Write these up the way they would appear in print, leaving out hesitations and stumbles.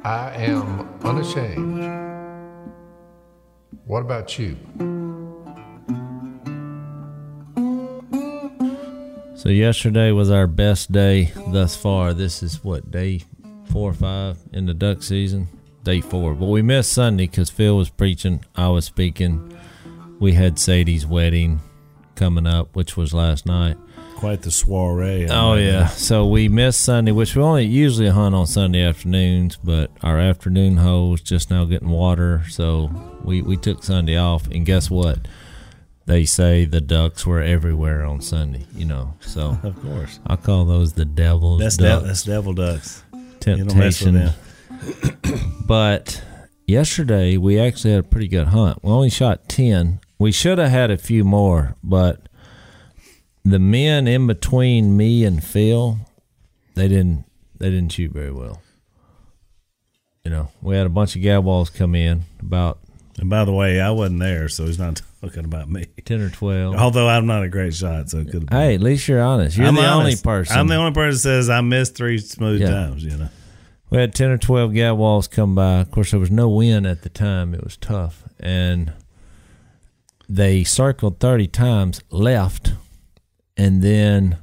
I am unashamed. What about you? So yesterday was our best day thus far. This is what, day 4 or 5 in the duck season? Day 4. But we missed Sunday because Phil was preaching, I was speaking. We had Sadie's wedding coming up, which was last night. Quite the soiree. Oh, yeah. So we missed Sunday, which we only usually hunt on Sunday afternoons, but our afternoon hole's just now getting water, so we took Sunday off. And guess what? They say the ducks were everywhere on Sunday, so of course. I call those the devil's ducks. That's devil ducks. Temptation. You don't mess with them. But yesterday we actually had a pretty good hunt. We only shot 10. We should have had a few more, but the men in between me and Phil, they didn't shoot very well. We had a bunch of gadwalls come in about. And by the way, I wasn't there, so he's not talking about me. 10 or 12. Although I'm not a great shot, so it could have been. Hey, at least you're honest. You're the only person. I'm the only person that says I missed 3 smooth times, We had 10 or 12 gadwalls come by. Of course, there was no wind at the time. It was tough. And they circled 30 times, left, and then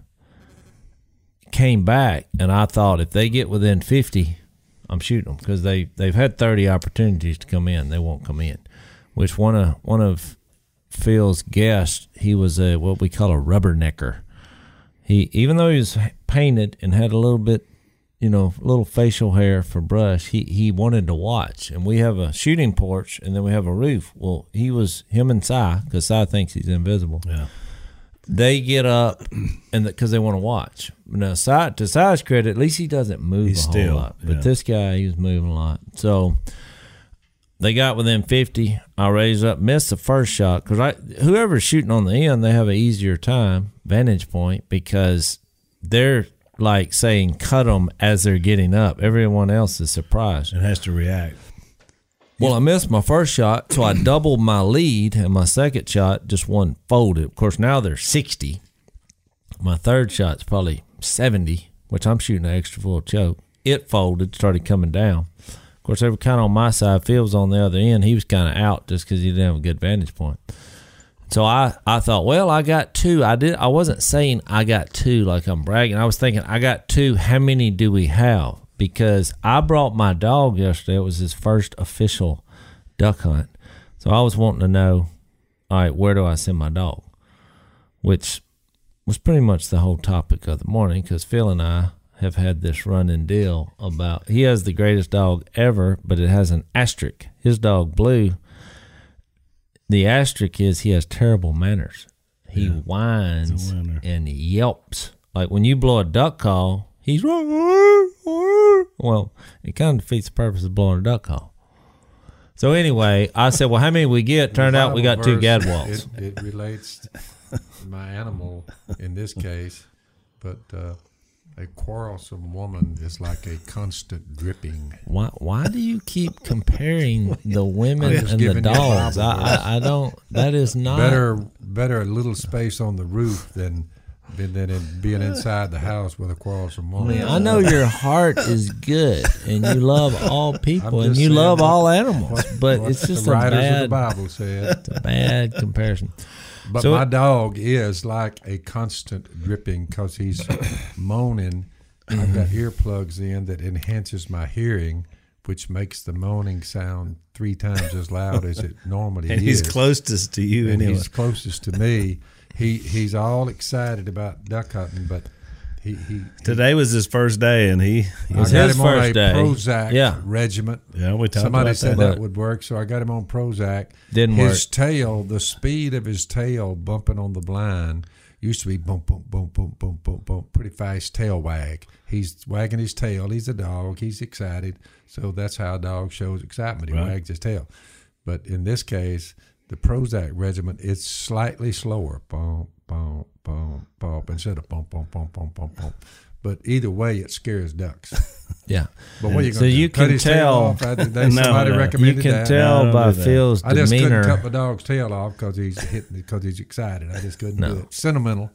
came back. And I thought if they get within 50, I'm shooting them because they've had 30 opportunities to come in. They won't come in. Which one of Phil's guests, he was what we call a rubbernecker. Even though he was painted and had a little bit, little facial hair for brush, he wanted to watch. And we have a shooting porch, and then we have a roof. Well, him and Si, because Si thinks he's invisible. Yeah. They get up and because they want to watch. Now, to Si's credit, at least he doesn't move whole lot. But this guy, he was moving a lot. So they got within 50. I raised up, missed the first shot because whoever's shooting on the end, they have an easier time, vantage point, because they're like saying cut them as they're getting up. Everyone else is surprised. It has to react. Well, I missed my first shot, so I doubled my lead, and my second shot just one folded. Of course, now they're 60. My third shot's probably 70, which I'm shooting an extra full choke. It folded, started coming down. Of course, they were kind of on my side. Phil was on the other end. He was kind of out just because he didn't have a good vantage point. So I thought, well, I got 2. I wasn't saying I got 2 like I'm bragging. I was thinking, I got 2. How many do we have? Because I brought my dog yesterday. It was his first official duck hunt. So I was wanting to know, all right, where do I send my dog? Which was pretty much the whole topic of the morning because Phil and I have had this running deal about he has the greatest dog ever, but it has an asterisk. His dog, Blue, the asterisk is he has terrible manners. He whines and yelps. Like when you blow a duck call, he's well, it kind of defeats the purpose of blowing a duck call. So anyway, I said, well, how many we get? Turned out we got 2 gadwalls. It relates to my animal in this case, but a quarrelsome woman is like a constant dripping. Why do you keep comparing the women and the dogs? I don't. That is not better a little space on the roof than being inside the house with a quarrelsome woman. I know your heart is good and you love all people and you love all animals, but it's just the writers of the Bible said. It's a bad comparison. But so my dog is like a constant dripping because he's moaning. I've got earplugs in that enhances my hearing, which makes the moaning sound 3 times as loud as it normally and is. He's closest to you and anyway. He's closest to me. He's all excited about duck hunting, but he today was his first day, and he was his first day. Prozac regimen. Yeah, we talked Somebody about said that would work, so I got him on Prozac. Didn't work. His tail, the speed of his tail bumping on the blind used to be bump, bump, bump, bump, bump, bump, bump, pretty fast tail wag. He's wagging his tail. He's a dog. He's excited. So that's how a dog shows excitement. He wags his tail. But in this case, the Prozac regimen, it's slightly slower. Bump, bump, bump, bump, instead of bump, bump, bump, bump, bump, bump. But either way, it scares ducks. Yeah. But what are you going to do? You can cut his tail off? Somebody recommended that. You can tell by Phil's demeanor. I just couldn't cut my dog's tail off because he's excited. I just couldn't do it. Sentimental.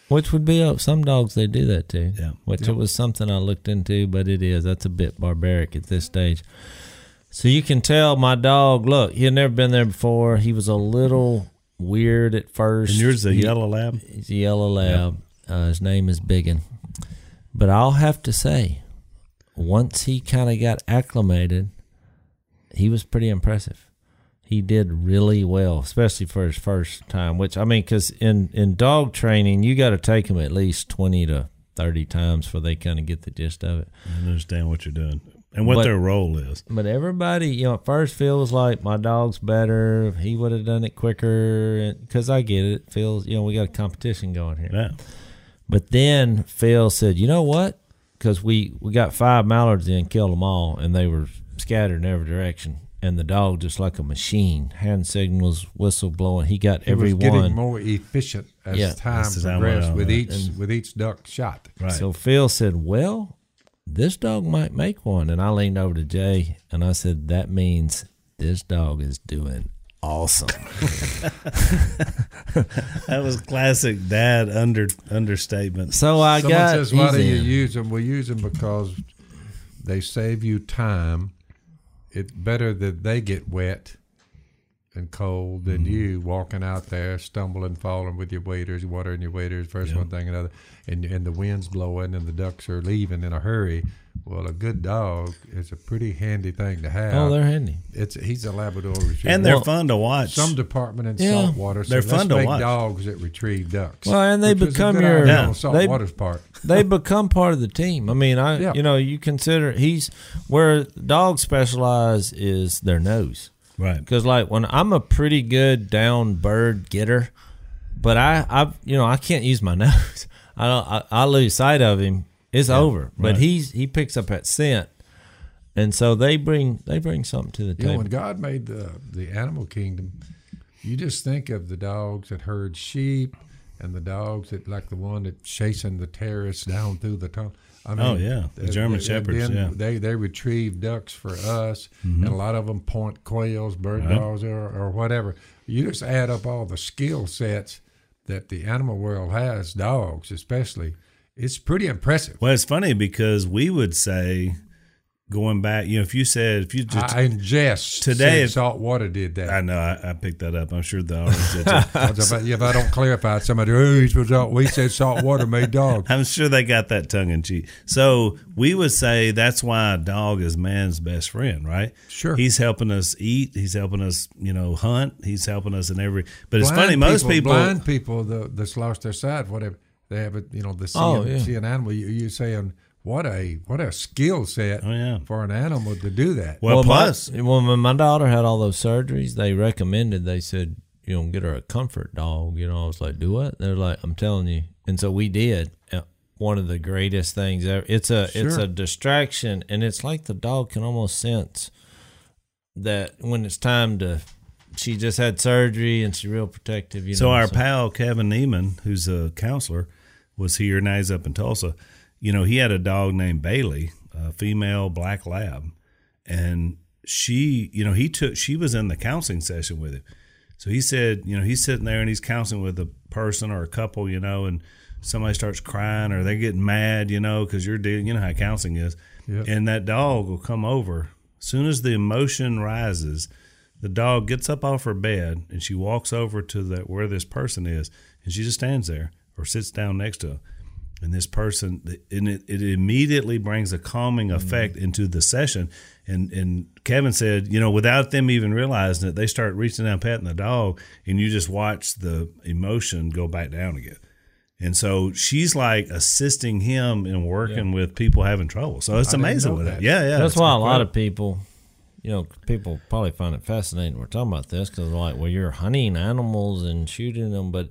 Which would be some dogs they do that too. Yeah. Which it was something I looked into, but that's a bit barbaric at this stage. So you can tell my dog. Look, he had never been there before. He was a little weird at first. And yours is a yellow lab? He's a yellow lab. His name is Biggin. But I'll have to say, once he kind of got acclimated, he was pretty impressive. He did really well, especially for his first time, which, I mean, because in dog training, you got to take them at least 20 to 30 times before they kind of get the gist of it. And understand what you're doing and what their role is. But everybody, at first Phil was like, my dog's better. He would have done it quicker. Because I get it. Phil's, we got a competition going here. Yeah. But then Phil said, you know what? Because we got 5 mallards in, killed them all, and they were scattered in every direction. And the dog, just like a machine, hand signals, whistle blowing. He got every one. He was getting more efficient as time progressed with each duck shot. Right. So Phil said, well, this dog might make one. And I leaned over to Jay, and I said, that means this dog is doing awesome. That was classic dad understatement. So Someone says, why do you use them? We use them because they save you time. It's better that they get wet and cold than you walking out there, stumbling, falling with your waders, water in your waders, first one thing another, and the wind's blowing and the ducks are leaving in a hurry. Well, a good dog is a pretty handy thing to have. Oh, they're handy. He's a Labrador Retriever. And they're fun to watch. Some department in saltwater. So they're fun to watch. Dogs that retrieve ducks. Well, and they become your saltwater's part. They become part of the team. I mean, you consider where dogs specialize is their nose. Right. Because like when I'm a pretty good down bird getter, but I can't use my nose. I lose sight of him. It's over. But right. he picks up that scent, and so they bring something to the table. When God made the animal kingdom, you just think of the dogs that herd sheep and the dogs that like the one that's chasing the terrorists down through the tunnel. I mean, the German Shepherds. They retrieve ducks for us, and a lot of them point quails, bird dogs, or whatever. You just add up all the skill sets that the animal world has, dogs especially. It's pretty impressive. Well, it's funny because we would say, going back, if you just I ingest today, salt water did that. I know I picked that up. I'm sure the audience did too. If I don't clarify it, somebody, we said salt water made dogs. I'm sure they got that tongue in cheek. So we would say that's why a dog is man's best friend, right? Sure. He's helping us eat. He's helping us, hunt. He's helping us in every. But it's funny, most people, blind people that's lost their sight, whatever they have it, see an animal. You're saying. What a skill set for an animal to do that. Well, plus, when my daughter had all those surgeries, they said, get her a comfort dog. I was like, do what? They're like, I'm telling you. And so we did. One of the greatest things ever. It's a distraction, and it's like the dog can almost sense that when it's time to. She just had surgery, and she's real protective. So our pal Kevin Neiman, who's a counselor, was here. Now he's up in Tulsa. He had a dog named Bailey, a female black lab, and she was in the counseling session with him. So he said, he's sitting there and he's counseling with a person or a couple, and somebody starts crying or they're getting mad, because you're dealing, how counseling is. Yep. And that dog will come over. As soon as the emotion rises, the dog gets up off her bed and she walks over to where this person is, and she just stands there or sits down next to him. And this person, and it immediately brings a calming effect into the session. And Kevin said, without them even realizing it, they start reaching down, patting the dog, and you just watch the emotion go back down again. And so she's like assisting him in working with people having trouble. So it's amazing with that. Yeah. That's why a lot of people, people probably find it fascinating we're talking about this because like, well, you're hunting animals and shooting them, but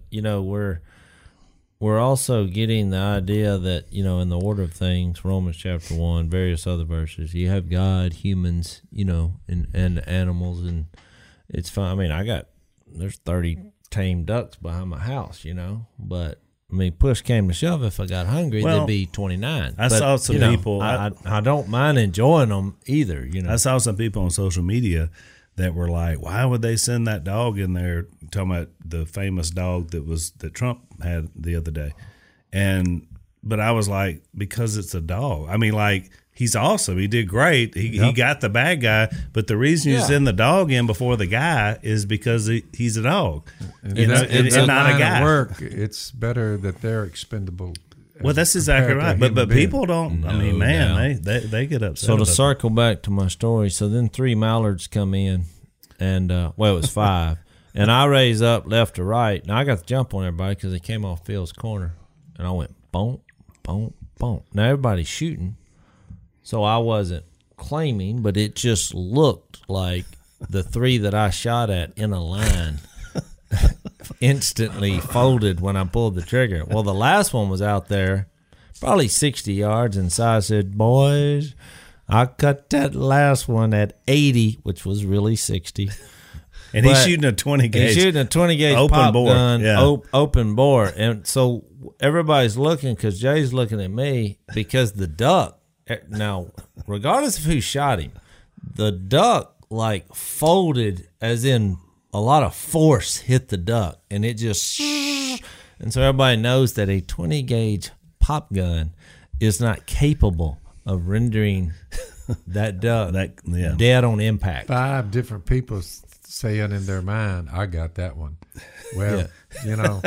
we're also getting the idea that, in the order of things, Romans chapter 1, various other verses, you have God, humans, and animals, and it's fine. I mean, there's 30 tame ducks behind my house, but I mean, push came to shove, if I got hungry, there'd be 29. I saw some people. I don't mind enjoying them either, I saw some people on social media that were like, why would they send that dog in there? Talking about the famous dog that Trump had the other day. But I was like, because it's a dog. I mean, like, he's awesome. He did great. He got the bad guy. But the reason you send the dog in before the guy is because he's a dog. It's not a guy. Work. It's better that they're expendable. Well, that's exactly right. But people don't. I mean, man, they get upset. So to circle back to my story, so then 3 mallards come in, and it was 5, and I raise up left to right, and I got the jump on everybody because they came off Phil's corner, and I went boom, boom, boom. Now everybody's shooting, so I wasn't claiming, but it just looked like the 3 that I shot at in a line instantly folded when I pulled the trigger. Well, the last one was out there probably 60 yards, and so I said, boys, I cut that last one at 80, which was really 60. And he's shooting a 20 gauge. He's shooting a 20 gauge open pop bore. gun, open bore. And so everybody's looking because Jay's looking at me because the duck, now, regardless of who shot him, the duck like folded as in a lot of force hit the duck, and it just, and so everybody knows that a 20 gauge pop gun is not capable of rendering that duck dead on impact. 5 different people saying in their mind, I got that one. Well, you know,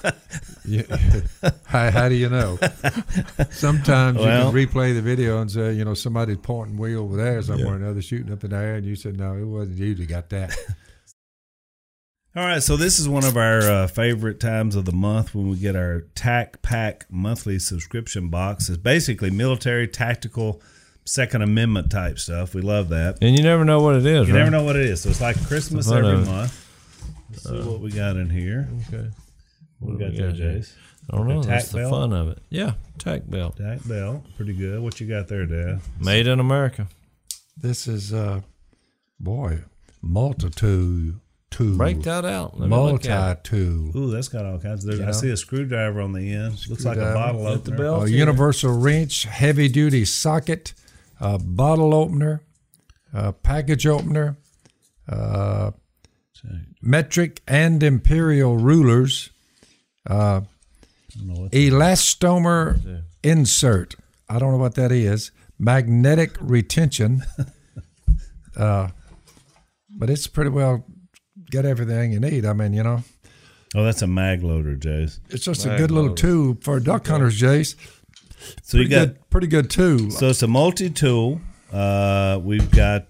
how do you know? Sometimes you can replay the video and say, you know, somebody's pointing way over there somewhere, and others shooting up in the air, and you said, no, it wasn't you that got that. All right, so this is one of our favorite times of the month when we get our TAC Pack monthly subscription box. It's basically military, tactical, Second Amendment type stuff. We love that. And you never know what it is, You never know what it is. So it's like Christmas every month. Let's see what we got in here. Okay. What we got there, Jace? I don't know. That's the fun of it. Yeah, TAC belt. TAC belt. Pretty good. What you got there, Dad? Made in America. This is, multitude. Break that out. Multi-tool. Ooh, that's got all kinds of. I see a screwdriver on the end. Looks like a bottle opener. A universal wrench, heavy-duty socket, bottle opener, package opener, metric and imperial rulers, elastomer insert. I don't know what that is. Magnetic retention. But it's pretty well got everything you need. I mean, you know. Oh, that's a mag loader, Jace. It's just a good little tool for duck hunters, Jace. So you got pretty good tool. So it's a multi-tool. We've got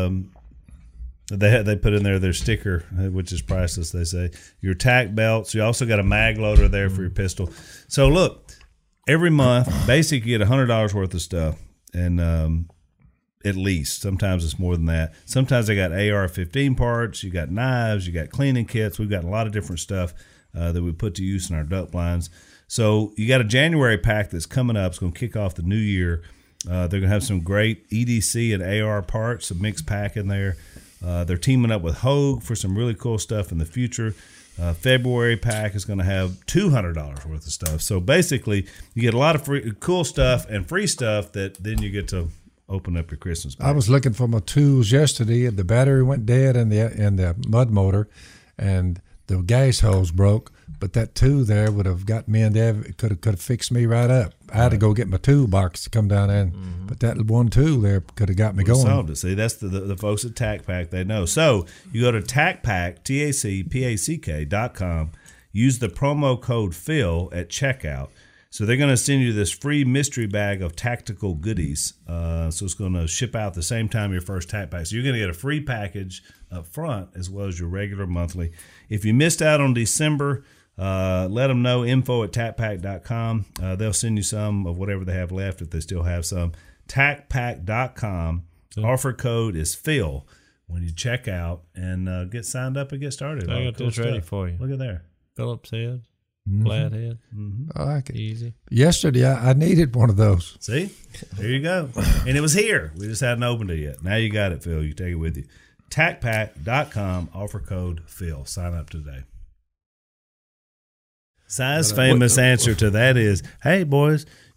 they put in there their sticker, which is priceless. They say your TAC belts. You also got a mag loader there for your pistol. So look, every month, basically you get $100 worth of stuff, and at least. Sometimes it's more than that. Sometimes they got AR-15 parts. You got knives. You got cleaning kits. We've got a lot of different stuff that we put to use in our duck blinds. So you got a January pack that's coming up. It's going to kick off the new year. They're going to have some great EDC and AR parts, a mixed pack in there. They're teaming up with Hogue for some really cool stuff in the future. February pack is going to have $200 worth of stuff. So basically, you get a lot of cool stuff and free stuff that then you get to open up your Christmas pack. I was looking for my tools yesterday, and the battery went dead in the mud motor, and the gas hose broke. But that tool there would have got me in there. It could have fixed me right up. I had to go get my toolbox to come down there, but that one tool there could have got me going. Solved it. See, that's the folks at TAC Pack. They know. So you go to TACPack, TACPACK.com. Use the promo code Phil at checkout. So they're going to send you this free mystery bag of tactical goodies. So it's going to ship out the same time your first TAC Pack. So you're going to get a free package up front as well as your regular monthly. If you missed out on December, let them know, info@tacpack.com. They'll send you some of whatever they have left if they still have some. Tacpack.com. Offer code is Phil when you check out and get signed up and get started. I got this ready for you. Look at there. Phillips head. Flathead. I like it. Easy. Yesterday, I needed one of those. See? There you go. And it was here. We just hadn't opened it yet. Now you got it, Phil. You take it with you. TACPack.com. Offer code Phil. Sign up today. Si's famous answer to that is, hey, boys,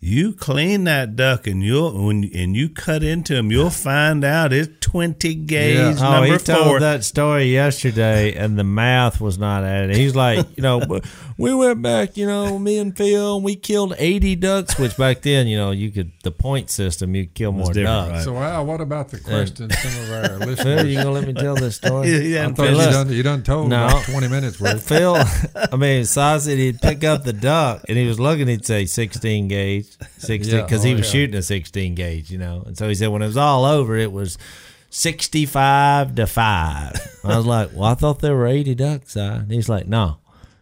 You clean that duck and you cut into him, you'll find out it's 20 gauge Yeah. Oh, number he told 4. that story yesterday, and the math was not adding. He's like, we went back, me and Phil, and we killed 80 ducks, which back then, the point system, you kill more different, ducks. right? So, Al, what about the question some of our Phil, listeners? you gonna let me tell this story? Yeah, I thought you done told No. about 20 minutes worth. Phil, Si said he'd pick up the duck, and he was looking, he'd say 16 gauge, 16, because he was shooting a 16 gauge, And so he said when it was all over, it was 65-5. I was like, well, I thought there were 80 ducks, Si. And he's like, no,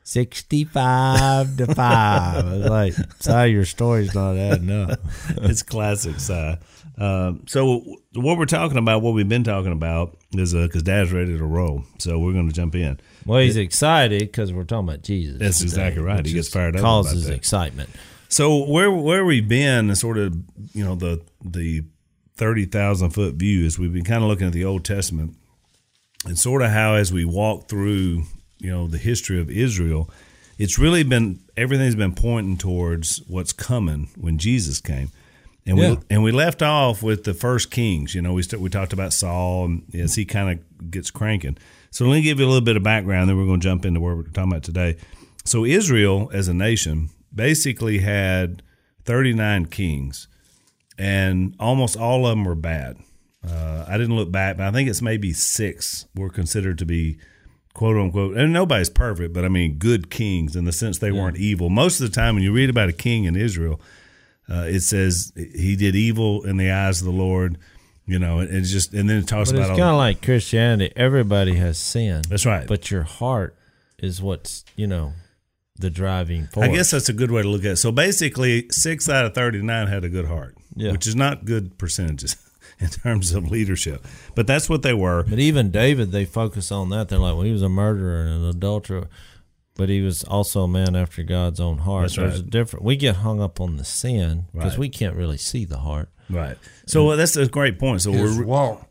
65-5. I was like, Si, your story's not adding up. It's classic, Si. So what we're talking about, what we've been talking about, is because Dad's ready to roll. So we're going to jump in. Well, he's excited because we're talking about Jesus. That's exactly right. He gets fired up causes about that. excitement. So where we've been, is sort of the 30,000 foot view, is we've been kind of looking at the Old Testament and sort of how, as we walk through the history of Israel, it's really been, everything's been pointing towards what's coming when Jesus came. And we left off with the first kings. We talked about Saul, and as he kind of gets cranking. So let me give you a little bit of background, then we're going to jump into what we're talking about today. So Israel, as a nation, basically had 39 kings, and almost all of them were bad. I didn't look back, but I think it's maybe 6 were considered to be, quote unquote, and nobody's perfect, but I mean good kings in the sense they weren't evil. Most of the time when you read about a king in Israel, it says he did evil in the eyes of the Lord, and then it talks But about it's kind of like Christianity. Everybody has sin. That's right. But your heart is what's, the driving force. I guess that's a good way to look at it. So basically, 6 out of 39 had a good heart, which is not good percentages in terms of leadership. But that's what they were. But even David, they focus on that. They're like, well, he was a murderer and an adulterer, but he was also a man after God's own heart. That's There's right. a different. We get hung up on the sin because we can't really see the heart. Right. So that's a great point. So His walk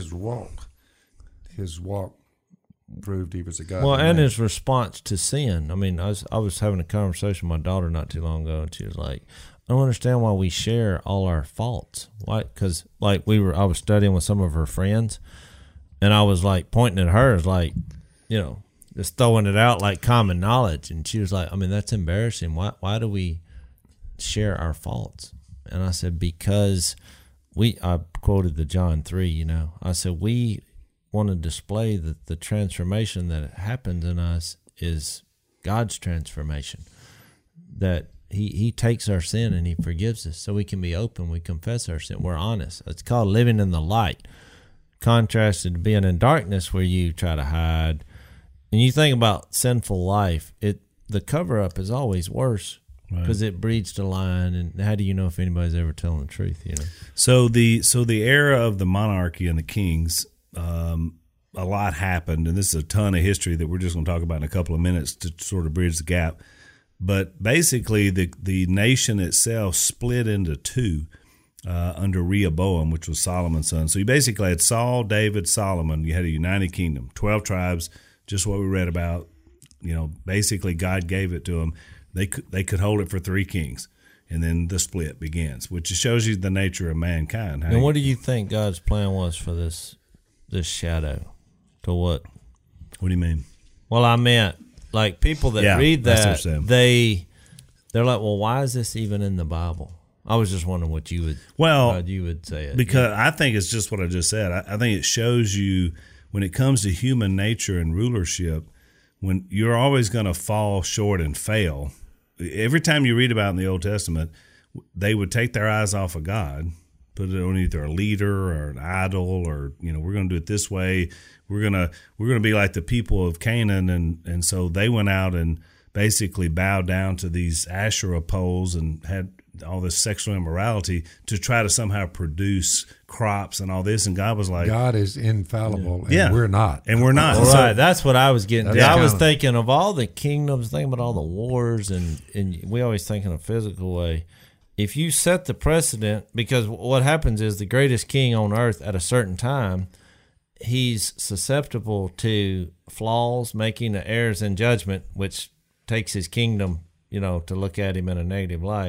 proved he was a God. Well, and his response to sin. I mean, I was having a conversation with my daughter not too long ago, and she was like, I don't understand why we share all our faults. Why? Because I was studying with some of her friends, and I was like pointing at her as like, just throwing it out like common knowledge. And she was like, I mean, that's embarrassing. Why do we share our faults? And I said, because I quoted the John 3, I said, we want to display that the transformation that happens in us is God's transformation, that he takes our sin and he forgives us so we can be open. We confess our sin. We're honest. It's called living in the light, contrasted to being in darkness where you try to hide. And you think about sinful life, the cover-up is always worse because it breeds to lying. And how do you know if anybody's ever telling the truth? So the era of the monarchy and the kings, a lot happened, and this is a ton of history that we're just going to talk about in a couple of minutes to sort of bridge the gap. But basically, the nation itself split into 2 under Rehoboam, which was Solomon's son. So you basically had Saul, David, Solomon. You had a united kingdom, 12 tribes, just what we read about. Basically, God gave it to them. They could hold it for 3 kings, and then the split begins, which shows you the nature of mankind. And what do you think God's plan was for this shadow? To what? What do you mean? Well, I meant like people that read that, they're like, well, why is this even in the Bible? I was just wondering what you would say it. Because I think it's just what I just said. I think it shows you when it comes to human nature and rulership, when you're always going to fall short and fail. Every time you read about in the Old Testament, they would take their eyes off of God, put it on either a leader or an idol, or we're going to do it this way. We're gonna be like the people of Canaan, and so they went out and basically bowed down to these Asherah poles and had all this sexual immorality to try to somehow produce crops and all this. And God was like, God is infallible, and we're not. And we're not. All right, that's what I was getting to. I was kinda thinking of all the kingdoms, thinking about all the wars, and we always think in a physical way. If you set the precedent, because what happens is the greatest king on earth at a certain time, he's susceptible to flaws, making errors in judgment, which takes his kingdom, to look at him in a negative light.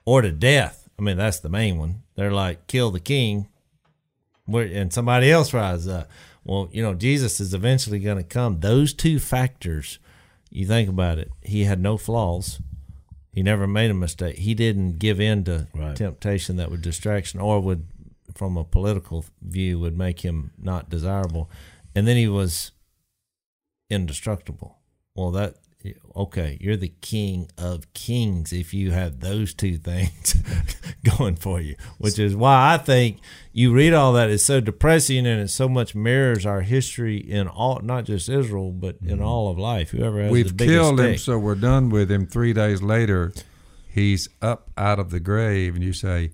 or to death. I mean, that's the main one. They're like, kill the king, and somebody else rises up. Well, Jesus is eventually going to come. Those two factors, you think about it, he had no flaws. He never made a mistake. He didn't give in to temptation that would distraction or would, from a political view, would make him not desirable. And then he was indestructible. Well, okay, you're the King of Kings if you have those two things going for you, which is why I think you read all that, it's so depressing, and it so much mirrors our history in all, not just Israel, but in all of life. Whoever has We've the biggest killed him, stick. so we're done with him. 3 days later, he's up out of the grave, and you say,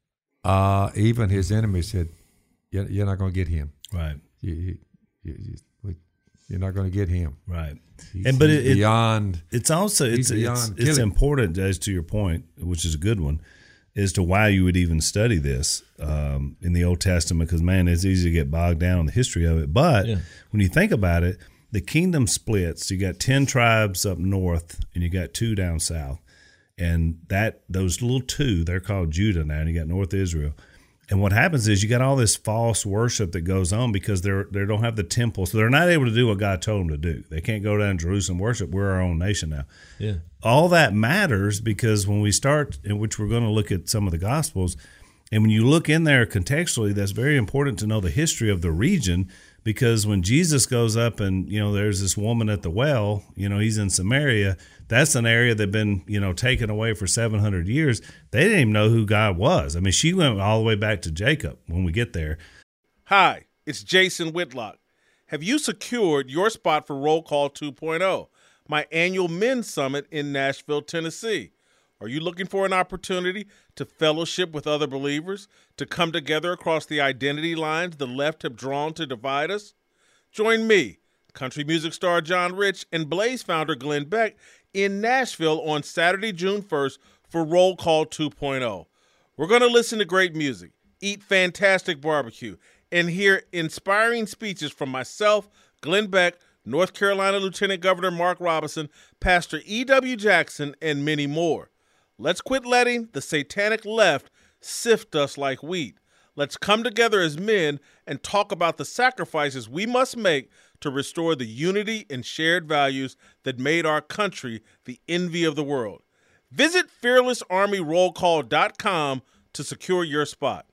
even his enemies said, you're not going to get him. Right. You're not going to get him. Right. He's beyond. It's also it's killing. important, as to your point, which is a good one, as to why you would even study this in the Old Testament. Because man, it's easy to get bogged down in the history of it. But when you think about it, the kingdom splits. You got 10 tribes up north, and you got 2 down south, and those little 2, they're called Judah now. And you got North Israel. And what happens is you got all this false worship that goes on because they don't have the temple, so they're not able to do what God told them to do. They can't go down to Jerusalem and worship. We're our own nation now. Yeah, all that matters because when we start, in which we're going to look at some of the Gospels, and when you look in there contextually, that's very important to know the history of the region. Because when Jesus goes up and, there's this woman at the well, he's in Samaria, that's an area that had been, taken away for 700 years. They didn't even know who God was. I mean, she went all the way back to Jacob when we get there. Hi, it's Jason Whitlock. Have you secured your spot for Roll Call 2.0, my annual men's summit in Nashville, Tennessee? Are you looking for an opportunity to fellowship with other believers, to come together across the identity lines the left have drawn to divide us? Join me, country music star John Rich, and Blaze founder Glenn Beck in Nashville on Saturday, June 1st for Roll Call 2.0. We're going to listen to great music, eat fantastic barbecue, and hear inspiring speeches from myself, Glenn Beck, North Carolina Lieutenant Governor Mark Robinson, Pastor E.W. Jackson, and many more. Let's quit letting the satanic left sift us like wheat. Let's come together as men and talk about the sacrifices we must make to restore the unity and shared values that made our country the envy of the world. Visit fearlessarmyrollcall.com to secure your spot.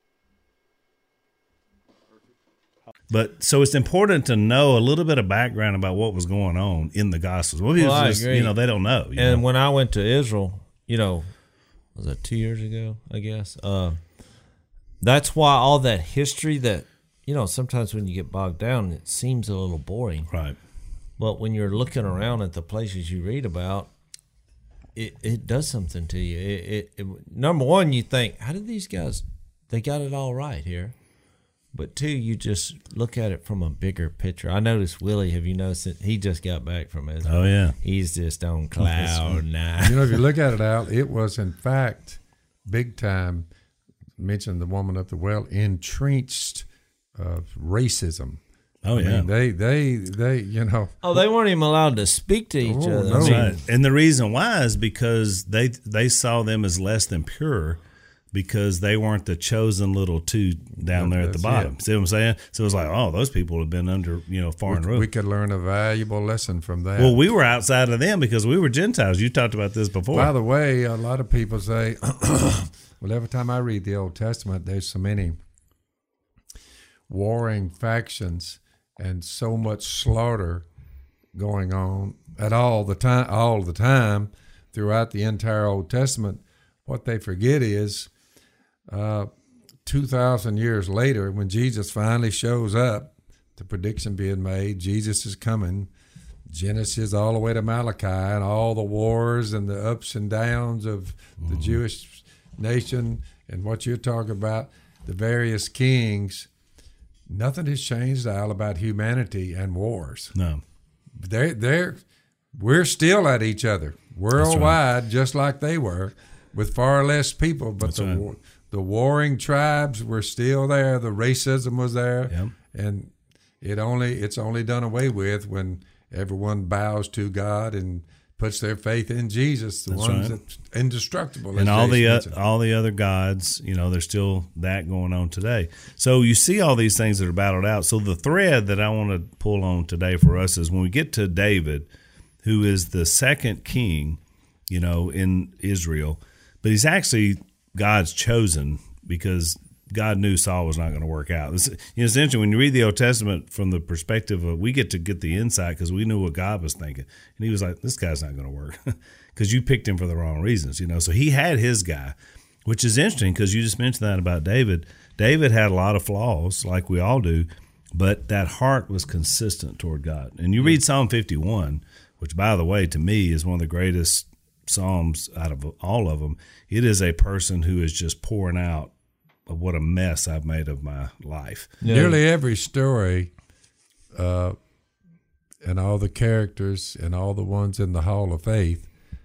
But so it's important to know a little bit of background about what was going on in the Gospels. Well, I agree. They don't know. And when I went to Israel, was that 2 years ago, I guess? That's why all that history that, sometimes when you get bogged down, it seems a little boring. Right. But when you're looking around at the places you read about, it does something to you. It number one, you think, how did these guys, they got it all right here. But two, you just look at it from a bigger picture. I noticed Willie, have you noticed it? He just got back from Israel. Oh, yeah. He's just on cloud nine. If you look at it, Al, it was, in fact, big time, mentioned the woman at the well, entrenched racism. Oh, yeah. I mean, they Oh, they weren't even allowed to speak to each other. No. Right. And the reason why is because they saw them as less than pure, because they weren't the chosen little 2 down there at the bottom. See what I'm saying? So it was like, oh, those people have been under, foreign rule. We could learn a valuable lesson from that. Well, we were outside of them because we were Gentiles. You talked about this before. By the way, a lot of people say, well, every time I read the Old Testament, there's so many warring factions and so much slaughter going on all the time throughout the entire Old Testament. What they forget is 2,000 years later, when Jesus finally shows up, the prediction being made, Jesus is coming, Genesis all the way to Malachi, and all the wars and the ups and downs of the Jewish nation and what you're talking about, the various kings, nothing has changed, Al, about humanity and wars. No. We're still at each other worldwide, right, just like they were, with far less people, but the warring tribes were still there. The racism was there, yep, and it's only done away with when everyone bows to God and puts their faith in Jesus, the That's ones right. that's indestructible. And as all Jason the mentioned. all the other gods, there's still that going on today. So you see all these things that are battled out. So the thread that I want to pull on today for us is when we get to David, who is the second king, in Israel, but he's actually God's chosen because God knew Saul was not going to work out. It's interesting when you read the Old Testament from the perspective of we get the insight because we knew what God was thinking. And he was like, this guy's not going to work because you picked him for the wrong reasons, So he had his guy, which is interesting because you just mentioned that about David. David had a lot of flaws like we all do, but that heart was consistent toward God. And you read Psalm 51, which, by the way, to me is one of the greatest Psalms out of all of them. It is a person who is just pouring out of what a mess I've made of my life. Nearly every story and all the characters and all the ones in the Hall of Faith,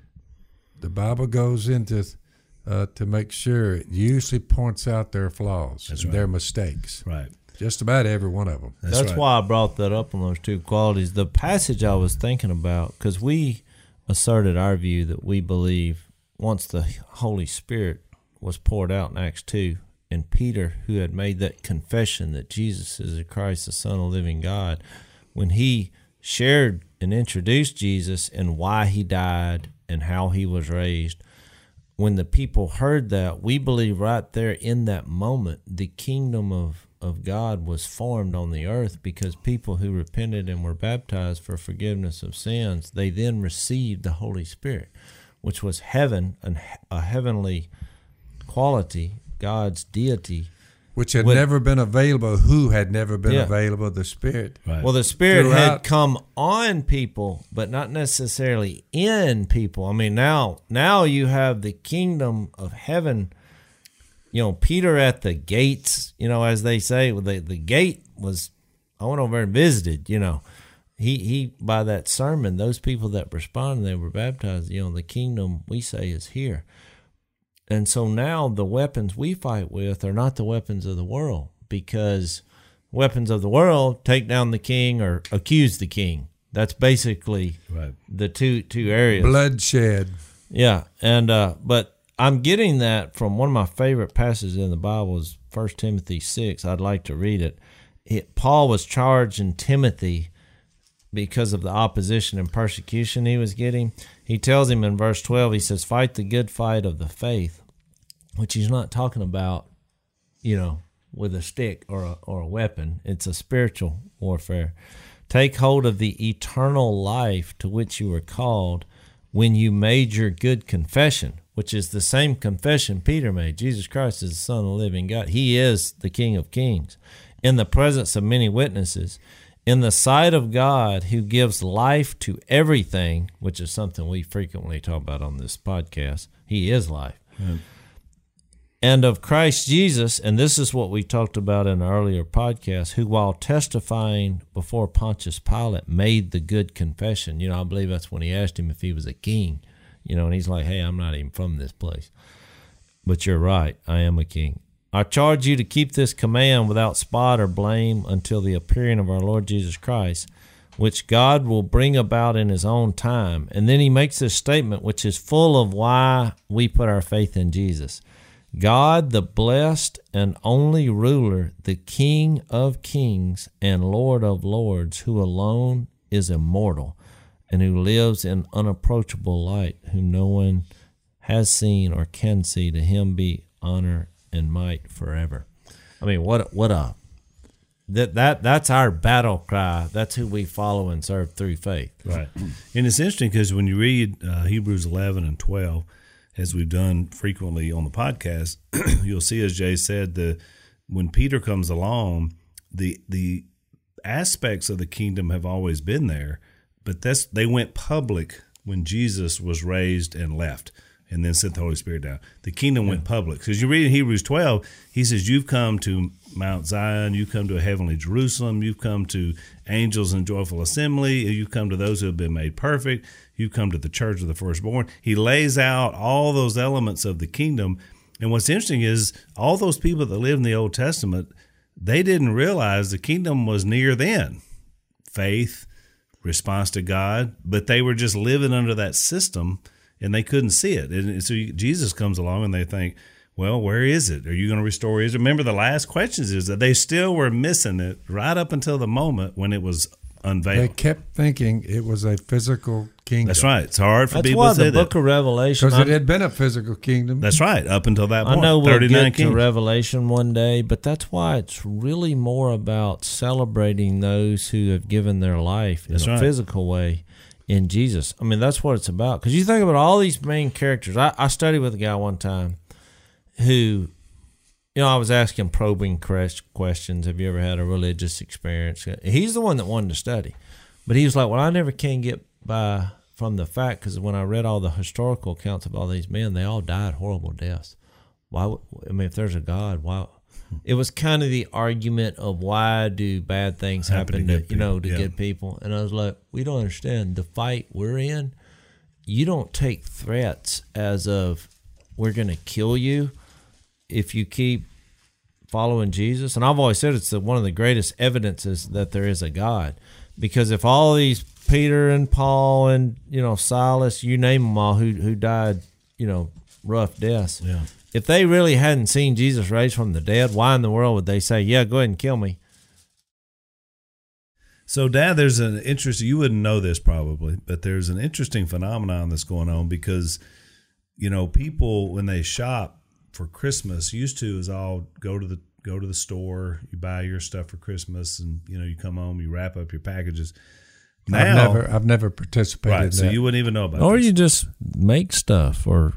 the Bible goes into to make sure it usually points out their flaws and their mistakes. Right. Just about every one of them. That's right. why I brought that up on those two qualities. The passage I was thinking about, because we asserted our view that we believe once the Holy Spirit was poured out in Acts 2, and Peter, who had made that confession that Jesus is the Christ, the Son of the living God, when he shared and introduced Jesus and why he died and how he was raised, when the people heard that, we believe right there in that moment, the kingdom of God was formed on the earth because people who repented and were baptized for forgiveness of sins, they then received the Holy Spirit, which was heaven, and a heavenly quality, God's deity. Which had never been available, who had never been available, the Spirit. Right. Well, the Spirit had Throughout. come on people, but not necessarily in people. I mean, now you have the kingdom of heaven. Peter at the gates, as they say, the gate was, I went over and visited, he by that sermon, those people that responded, they were baptized, the kingdom we say is here. And so now the weapons we fight with are not the weapons of the world, because weapons of the world take down the king or accuse the king. That's basically the two areas. Bloodshed. Yeah, and but I'm getting that from one of my favorite passages in the Bible is 1 Timothy 6. I'd like to read it. Paul was charging Timothy because of the opposition and persecution he was getting. He tells him in verse 12, he says, fight the good fight of the faith, which he's not talking about, with a stick or a weapon. It's a spiritual warfare. Take hold of the eternal life to which you were called when you made your good confession, which is the same confession Peter made. Jesus Christ is the Son of the living God. He is the King of kings. In the presence of many witnesses, in the sight of God who gives life to everything, which is something we frequently talk about on this podcast. He is life. Mm. And of Christ Jesus, and this is what we talked about in an earlier podcast, who while testifying before Pontius Pilate made the good confession. I believe that's when he asked him if he was a king, and he's like, hey, I'm not even from this place. But you're right, I am a king. I charge you to keep this command without spot or blame until the appearing of our Lord Jesus Christ, which God will bring about in his own time. And then he makes this statement, which is full of why we put our faith in Jesus. God, the blessed and only ruler, the King of kings and Lord of lords, who alone is immortal and who lives in unapproachable light, whom no one has seen or can see, to him be honor and might forever. I mean, that's our battle cry. That's who we follow and serve through faith. Right. And it's interesting because when you read Hebrews 11 and 12, as we've done frequently on the podcast, you'll see, as Jay said, when Peter comes along, the aspects of the kingdom have always been there, but they went public when Jesus was raised and left, and then sent the Holy Spirit down. The kingdom went public. Because you read in Hebrews 12, he says, you've come to Mount Zion, you've come to a heavenly Jerusalem, you've come to angels in joyful assembly, you've come to those who have been made perfect, you've come to the church of the firstborn. He lays out all those elements of the kingdom. And what's interesting is all those people that lived in the Old Testament, they didn't realize the kingdom was near then. Faith, response to God, but they were just living under that system and they couldn't see it. And so Jesus comes along and they think, well, where is it? Are you going to restore Israel? Remember, the last questions is that they still were missing it right up until the moment when it was unveiled. They kept thinking it was a physical kingdom. That's right. It's hard for That's people why to say the book that. of Revelation. Because it had been a physical kingdom. That's right. Up until that point. I know we'll 39 get to kings. Revelation one day, but that's why it's really more about celebrating those who have given their life in That's a right. physical way in Jesus. I mean, that's what it's about. Because you think about all these main characters. I studied with a guy one time who, I was asking probing questions. Have you ever had a religious experience? He's the one that wanted to study. But he was like, well, I never can get by from the fact, because when I read all the historical accounts of all these men, they all died horrible deaths. If there's a God, why? It was kind of the argument of why do bad things happen to good people. And I was like, we don't understand the fight we're in. You don't take threats as of we're going to kill you if you keep following Jesus. And I've always said it's one of the greatest evidences that there is a God. Because if all these Peter and Paul and, Silas, you name them all who died, rough deaths. Yeah. If they really hadn't seen Jesus raised from the dead, why in the world would they say, yeah, go ahead and kill me? So, Dad, there's an interest, you wouldn't know this probably, but there's an interesting phenomenon that's going on because, people, when they shop for Christmas, used to is all go to the store, you buy your stuff for Christmas, and, you come home, you wrap up your packages. Now, I've never participated in right, that. so you wouldn't even know about Or this. you just make stuff or,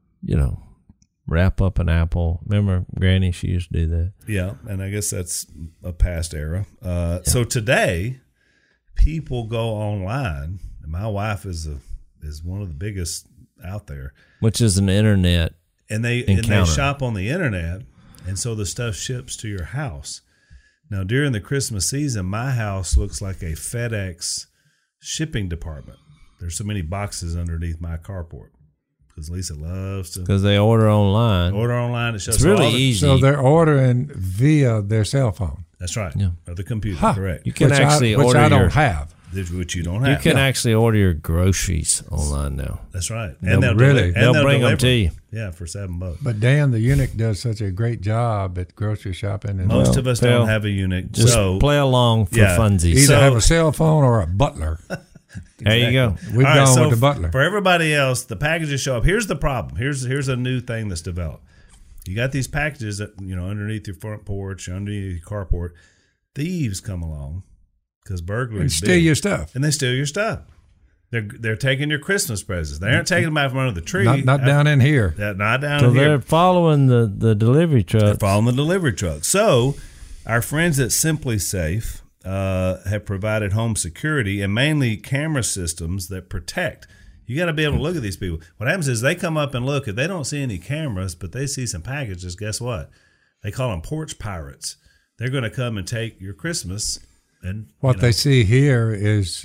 wrap up an apple. Remember Granny, she used to do that. Yeah, and I guess that's a past era. So today, people go online. And my wife is one of the biggest out there, Which is an internet and they shop on the internet, and so the stuff ships to your house. Now, during the Christmas season, my house looks like a FedEx shipping department. There's so many boxes underneath my carport. Because Lisa loves to because they order online. It shows It's really all the- easy. So they're ordering via their cell phone. That's right. Yeah. Or the computer, Huh. correct. You can which actually which order I your, don't have. Which you don't You have. can actually order your groceries online now. That's right. They'll bring them to you. Yeah, for $7. But Dan, the eunuch, does such a great job at grocery shopping. And Most of us Phil, don't have a eunuch. Just So play along for yeah. funsies. either So- have a cell phone or a butler. There you go. We've All right, gone so with the butler. For everybody else, the packages show up. Here's the problem. Here's a new thing that's developed. You got these packages that underneath your front porch, underneath your carport. Thieves come along because burglary And steal your stuff. and they steal your stuff. They're taking your Christmas presents. They aren't taking them out from under the tree. Not down in here. Not down So in here. they're following the delivery They're truck. following the delivery truck. So our friends at Simply Safe have provided home security and mainly camera systems that protect. You got to be able to look at these people. What happens is they come up and look. If they don't see any cameras, but they see some packages, guess what? They call them porch pirates. They're going to come and take your Christmas. And What they see here is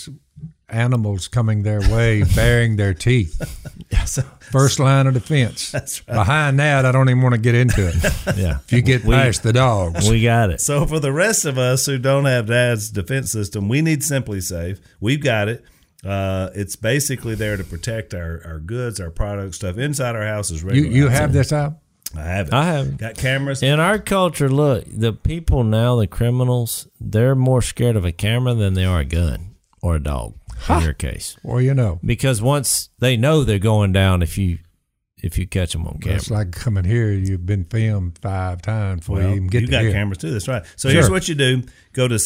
animals coming their way, baring their teeth. First line of defense. That's right. Behind that, I don't even want to get into it. Yeah. If you get past the dogs. We got it. So for the rest of us who don't have Dad's defense system, we need Simply Safe. We've got it. It's basically there to protect our goods, our products, stuff inside our house is regular. You have this out? I have it. I have. Got cameras. In our culture, look, the people now, the criminals, they're more scared of a camera than they are a gun or a dog in your case. Well, Because once they know they're going down if you catch them on camera. it's like coming here. You've been filmed 5 times before you even get you to got here. cameras too. That's right. So Sure. here's what you do. Go to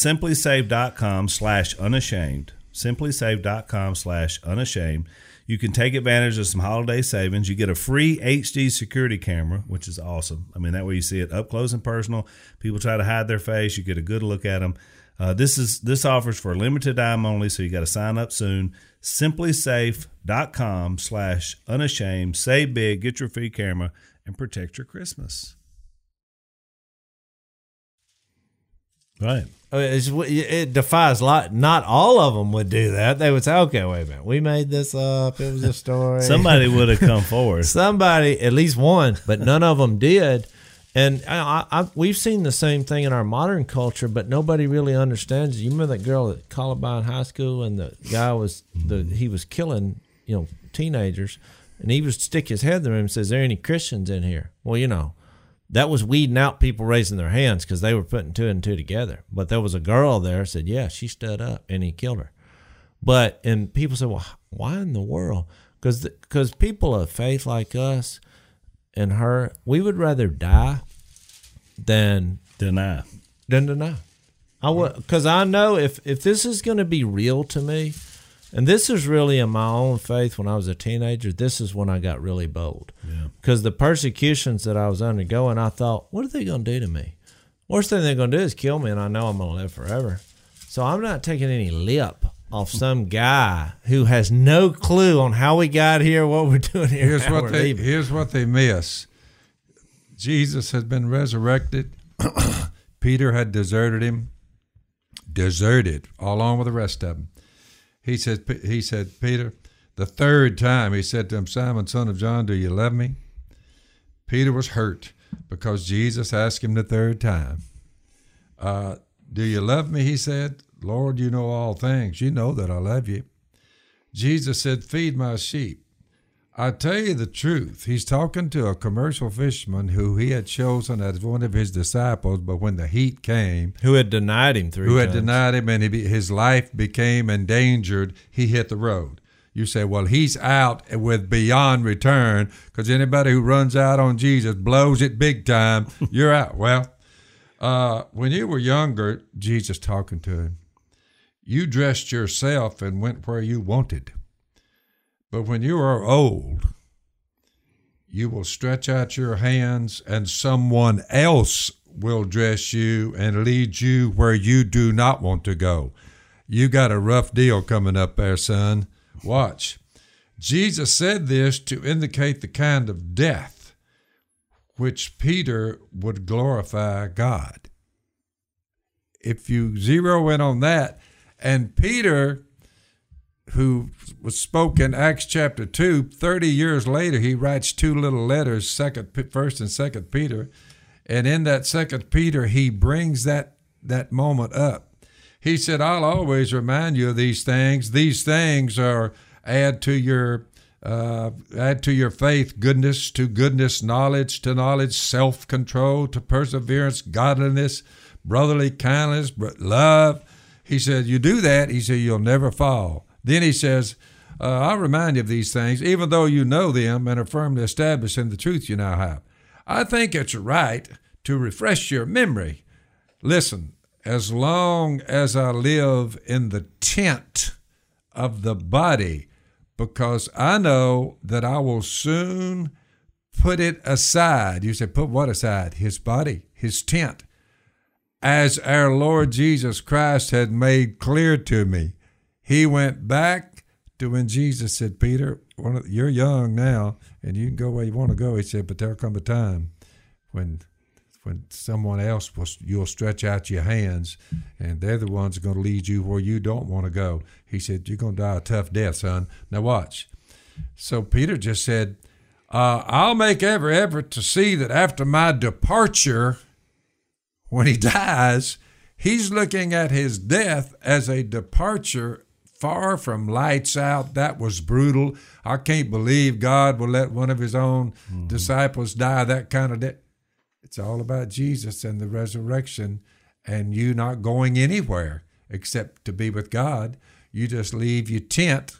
simplysafe.com/unashamed. Simplysafe.com/unashamed. You can take advantage of some holiday savings. You get a free HD security camera, which is awesome. I mean, that way you see it up close and personal. People try to hide their face. You get a good look at them. This offers for a limited time only, so you got to sign up soon. Simplysafe.com/unashamed. Save big, get your free camera, and protect your Christmas. Right. It defies lot. Not all of them would do that. They would say, "Okay, wait a minute, we made this up. It was a story." Somebody would have come forward. Somebody, at least one, but none of them did. And we've seen the same thing in our modern culture, but nobody really understands. You remember that girl at Columbine High School, and the guy he was killing, teenagers, and he would stick his head in the room and says, "Is there any Christians in here?" Well, that was weeding out people raising their hands because they were putting two and two together. But there was a girl there that said, "Yeah, she stood up," and he killed her. And people say, "Well, why in the world?" Because people of faith like us and her, we would rather die than deny. Because I know if this is going to be real to me, and this is really in my own faith when I was a teenager, this is when I got really bold. Because the persecutions that I was undergoing, I thought, what are they going to do to me? Worst thing they're going to do is kill me, and I know I'm going to live forever. So I'm not taking any lip off some guy who has no clue on how we got here, what we're doing here. Here's what they miss. Jesus had been resurrected. Peter had deserted along with the rest of them. He said, Peter, the third time, he said to him, "Simon, son of John, do you love me?" Peter was hurt because Jesus asked him the third time. "Do you love me?" he said. "Lord, you know all things. You know that I love you." Jesus said, "Feed my sheep." I tell you the truth. He's talking to a commercial fisherman who he had chosen as one of his disciples, but when the heat came, who had denied him and his life became endangered, he hit the road. You say, well, he's out with beyond return, because anybody who runs out on Jesus blows it big time. You're out. Well, when you were younger, Jesus talking to him, you dressed yourself and went where you wanted. But when you are old, you will stretch out your hands and someone else will dress you and lead you where you do not want to go. You got a rough deal coming up there, son. Watch. Jesus said this to indicate the kind of death which Peter would glorify God. If you zero in on that, and Peter, who was spoke in Acts chapter 2, 30 years later, he writes two little letters, 1st and 2nd Peter. And in that 2nd Peter, he brings that moment up. He said, "I'll always remind you of these things. These things are add to your faith goodness, to goodness knowledge, to knowledge self-control, to perseverance, godliness, brotherly kindness, love." He said, you do that, he said, you'll never fall. Then he says, "I'll remind you of these things, even though you know them and are firmly established in the truth you now have." I think it's right to refresh your memory. Listen, as long as I live in the tent of the body, because I know that I will soon put it aside. You say, put what aside? His body, his tent. As our Lord Jesus Christ had made clear to me. He went back to when Jesus said, "Peter, you're young now, and you can go where you want to go." He said, "But there'll come a time when someone else you'll stretch out your hands, and they're the ones going to lead you where you don't want to go." He said, "You're going to die a tough death, son." Now watch. So Peter just said, "I'll make every effort to see that after my departure, when he dies, he's looking at his death as a departure far from lights out. That was brutal. I can't believe God will let one of his own disciples die that kind of death." It's all about Jesus and the resurrection, and you not going anywhere except to be with God. You just leave your tent.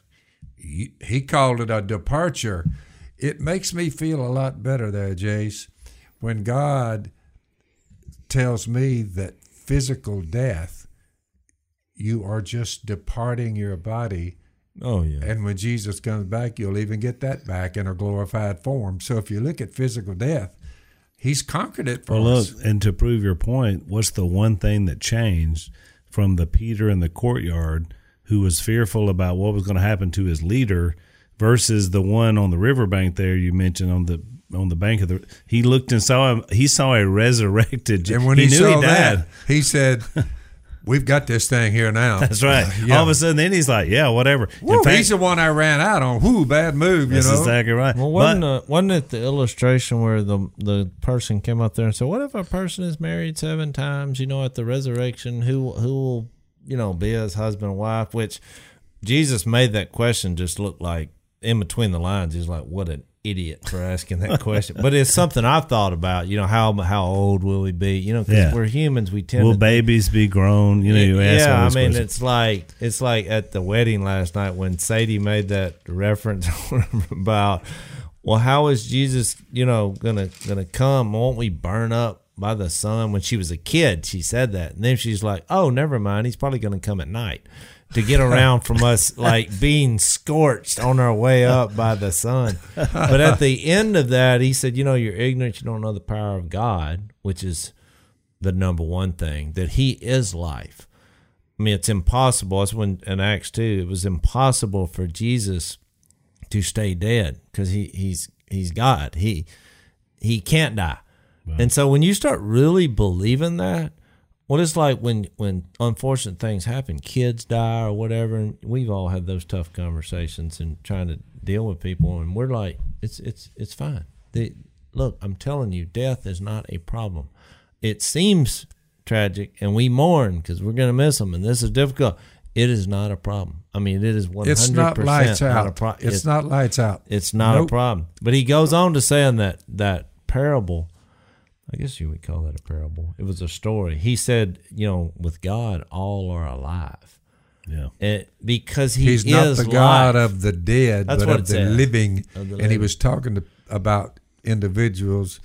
He called it a departure. It makes me feel a lot better there, Jace, when God tells me that physical death, you are just departing your body. Oh, yeah. And when Jesus comes back, you'll even get that back in a glorified form. So if you look at physical death, he's conquered it for us. Look, and to prove your point, what's the one thing that changed from the Peter in the courtyard who was fearful about what was going to happen to his leader versus the one on the riverbank there you mentioned on the bank of the, he looked and saw him, he saw a resurrected, and when he saw that, he said, we've got this thing here now. That's right. Yeah. All of a sudden, then he's like, yeah, whatever. Woo, he's the one I ran out on. Whoo, bad move, that's you know. exactly right. Well, wasn't it the illustration where the person came up there and said, "What if a person is married 7 times? At the resurrection, who will be his husband and wife?" Which Jesus made that question just look like, in between the lines, he's like, "What an idiot for asking that question." But it's something I've thought about. How old will we be? Because we're humans, we tend. Will to babies be grown? You ask all those questions. it's like at the wedding last night when Sadie made that reference about, well, how is Jesus, gonna come? Won't we burn up by the sun? When she was a kid, she said that, and then she's like, "Oh, never mind. He's probably gonna come at night to get around from us, like being scorched on our way up by the sun." But at the end of that, he said, "You're ignorant. You don't know the power of God," which is the number one thing, that he is life. I mean, it's impossible. That's when in Acts 2, it was impossible for Jesus to stay dead because he's God. He can't die. Right. And so when you start really believing that, well, it's like when unfortunate things happen, kids die or whatever, and we've all had those tough conversations and trying to deal with people, and we're like, it's fine. Look, I'm telling you, death is not a problem. It seems tragic, and we mourn because we're going to miss them, and this is difficult. It is not a problem. I mean, it is 100% It's not lights out. not a problem. It's not lights out. It's not a problem. But he goes on to say in that parable, I guess you would call that a parable. It was a story. He said, with God, all are alive. Yeah. Because he's not the God of the dead, That's but what of the living. Of the and he was talking about individuals,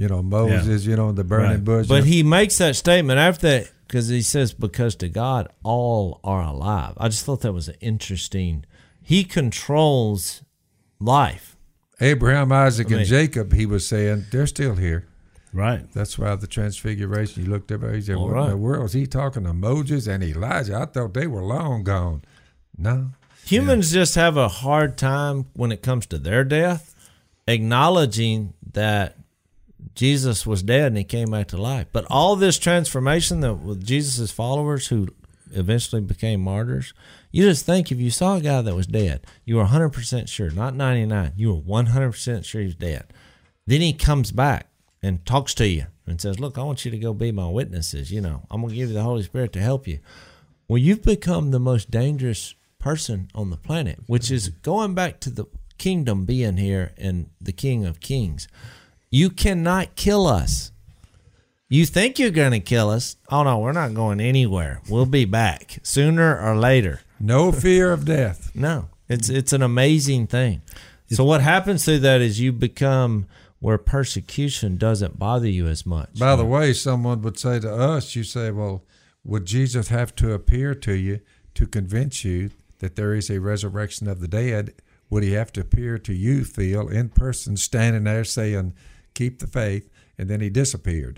Moses, the burning bush. But he makes that statement after that because he says, because to God, all are alive. I just thought that was interesting. He controls life. Abraham, Isaac, and Jacob, he was saying, they're still here. Right. That's why the transfiguration, you looked up, he said, All what right. in the world is he talking to Moses and Elijah? I thought they were long gone. No. Humans just have a hard time when it comes to their death, acknowledging that Jesus was dead and he came back to life. But all this transformation that with Jesus' followers who eventually became martyrs, you just think if you saw a guy that was dead, you were 100% sure, not 99, you were 100% sure he was dead. Then he comes back and talks to you and says, look, I want you to go be my witnesses. I'm going to give you the Holy Spirit to help you. Well, you've become the most dangerous person on the planet, which is going back to the kingdom being here and the King of Kings. You cannot kill us. You think you're going to kill us. Oh, no, we're not going anywhere. We'll be back sooner or later. No fear of death. No, it's an amazing thing. So what happens through that is you become where persecution doesn't bother you as much. By the way, someone would say to us, you say, well, would Jesus have to appear to you to convince you that there is a resurrection of the dead? Would he have to appear to you, Phil, in person, standing there saying, keep the faith, and then he disappeared?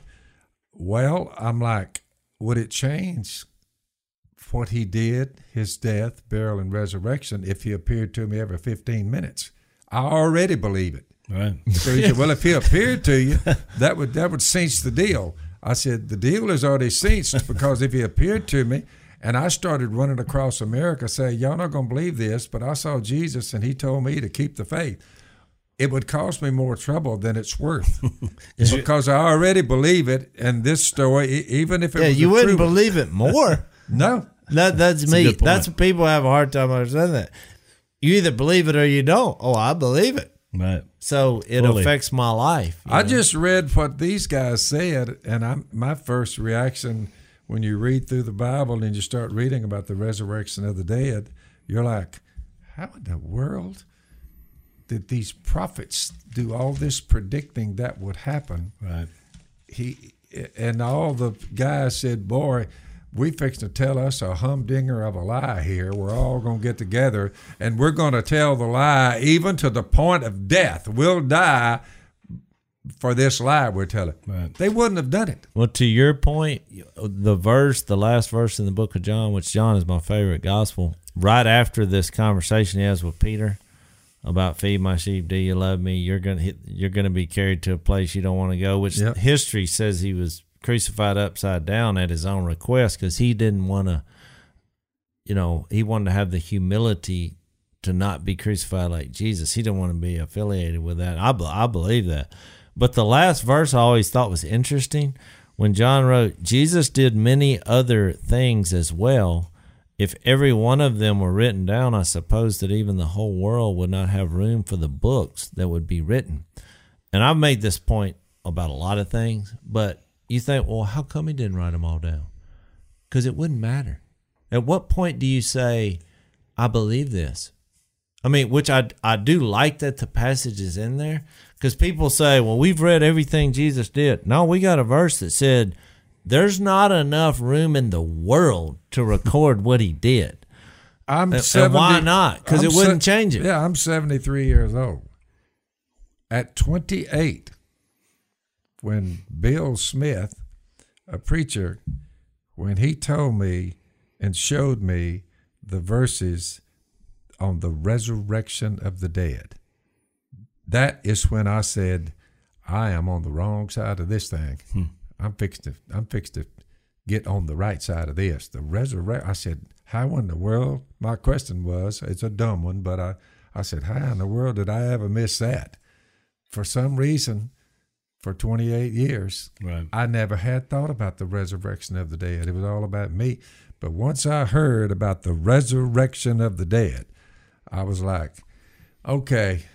Well, I'm like, would it change what he did, his death, burial, and resurrection, if he appeared to me every 15 minutes? I already believe it. Right. So he said, well, if he appeared to you, that would cinch the deal. I said, the deal is already cinched, because if he appeared to me and I started running across America saying, y'all not going to believe this, but I saw Jesus and he told me to keep the faith, it would cost me more trouble than it's worth. Because I already believe it, and this story, even if it was you wouldn't true, believe it more. No. That's me. That's what people have a hard time understanding that. You either believe it or you don't. Oh, I believe it. Right. So it affects my life. I just read what these guys said, and my first reaction when you read through the Bible and you start reading about the resurrection of the dead, you're like, how in the world did these prophets do all this predicting that would happen? Right. And all the guys said, boy, we fixing to tell us a humdinger of a lie here. We're all going to get together, and we're going to tell the lie even to the point of death. We'll die for this lie we're telling. Right. They wouldn't have done it. Well, to your point, the last verse in the book of John, which John is my favorite gospel, right after this conversation he has with Peter about feed my sheep, do you love me? You're gonna be carried to a place you don't want to go, which history says he was crucified upside down at his own request because he didn't want to, he wanted to have the humility to not be crucified like Jesus. He didn't want to be affiliated with that. I believe that. But the last verse I always thought was interesting when John wrote, Jesus did many other things as well. If every one of them were written down, I suppose that even the whole world would not have room for the books that would be written. And I've made this point about a lot of things, but you think, well, how come he didn't write them all down? Because it wouldn't matter. At what point do you say, I believe this? I mean, which I do like that the passage is in there, because people say, well, we've read everything Jesus did. No, we got a verse that said there's not enough room in the world to record what he did. And 70, why not? Because it wouldn't change it. Yeah, I'm 73 years old. At 28, when Bill Smith, a preacher, when he told me and showed me the verses on the resurrection of the dead, that is when I said, I am on the wrong side of this thing. I'm fixed to get on the right side of this. The resurrection. I said, how in the world? My question was, it's a dumb one, but I said, how in the world did I ever miss that? For some reason, for 28 years, right, I never had thought about the resurrection of the dead. It was all about me. But once I heard about the resurrection of the dead, I was like, okay,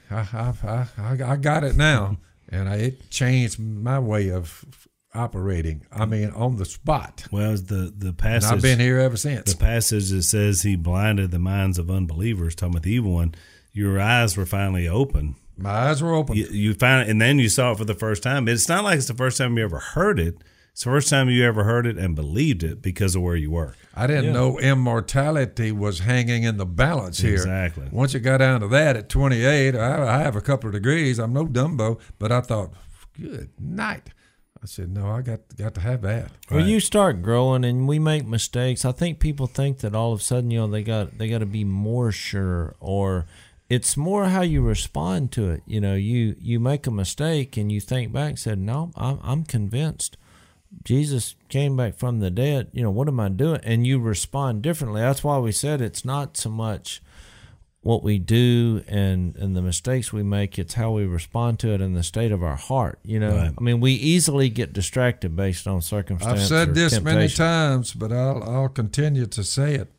I got it now. And it changed my way of operating. I mean, on the spot. Well, the passage. And I've been here ever since. The passage that says he blinded the minds of unbelievers, talking about the evil one, your eyes were finally open. My eyes were open. You found it, and then you saw it for the first time. It's not like it's the first time you ever heard it. It's the first time you ever heard it and believed it because of where you were. I didn't know immortality was hanging in the balance here. Exactly. Once you got down to that at 28, I have a couple of degrees. I'm no Dumbo, but I thought, good night. I said, no, I got to have that. Well, you start growing and we make mistakes. I think people think that all of a sudden, they got to be more sure, or it's more how you respond to it. You make a mistake and you think back and said, no, I'm convinced Jesus came back from the dead. What am I doing? And you respond differently. That's why we said it's not so much what we do and the mistakes we make, it's how we respond to it and the state of our heart. Right. I mean, we easily get distracted based on circumstance. I've said this temptation. many times, but I'll continue to say it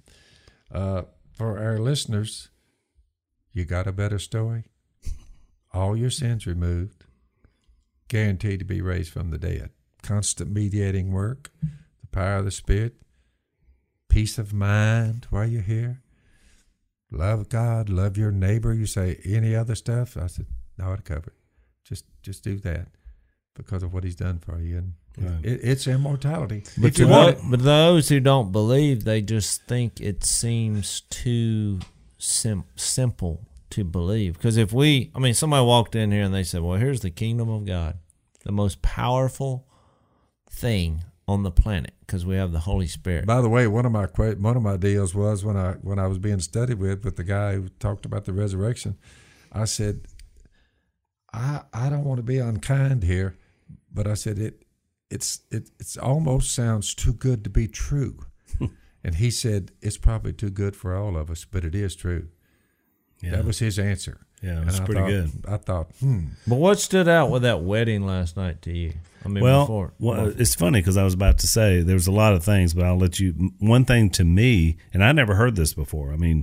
for our listeners. You got a better story? All your sins removed, guaranteed to be raised from the dead. Constant mediating work, the power of the Spirit, peace of mind while you're here. Love God, love your neighbor. You say any other stuff? I said, no, I'd cover it. Just do that because of what he's done for you. And right. it's immortality. But those who don't believe, they just think it seems too simple to believe. Because somebody walked in here and they said, well, here's the kingdom of God, the most powerful thing on the planet, because we have the Holy Spirit. By the way, one of my deals was when I was being studied with the guy who talked about the resurrection. I said, I don't want to be unkind here, but I said it's almost sounds too good to be true. And he said it's probably too good for all of us, but it is true. Yeah. That was his answer. Yeah, it's pretty good. I thought, But what stood out with that wedding last night to you? Well, it's funny because I was about to say there's a lot of things, but I'll let you. One thing to me, and I never heard this before. I mean,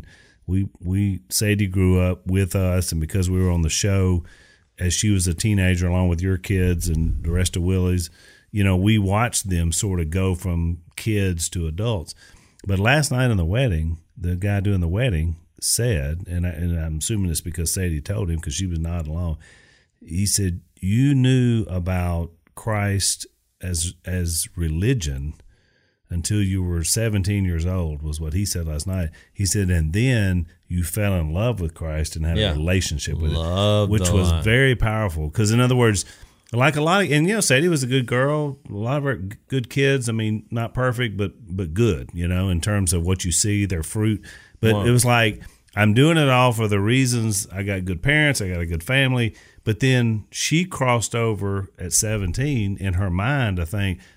Sadie grew up with us, and because we were on the show as she was a teenager, along with your kids and the rest of Willie's, we watched them sort of go from kids to adults. But last night in the wedding, the guy doing the wedding said, and I'm assuming it's because Sadie told him because she was nodding along. He said, "You knew about Christ as religion until you were 17 years old," was what he said last night. He said, and then you fell in love with Christ and had a relationship with it, which was very powerful. Because in other words, like a lot of, and Sadie was a good girl, a lot of her good kids. I mean, not perfect, but good, in terms of what you see, their fruit. But it was like, I'm doing it all for the reasons I got good parents, I got a good family. But then she crossed over at 17 in her mind to think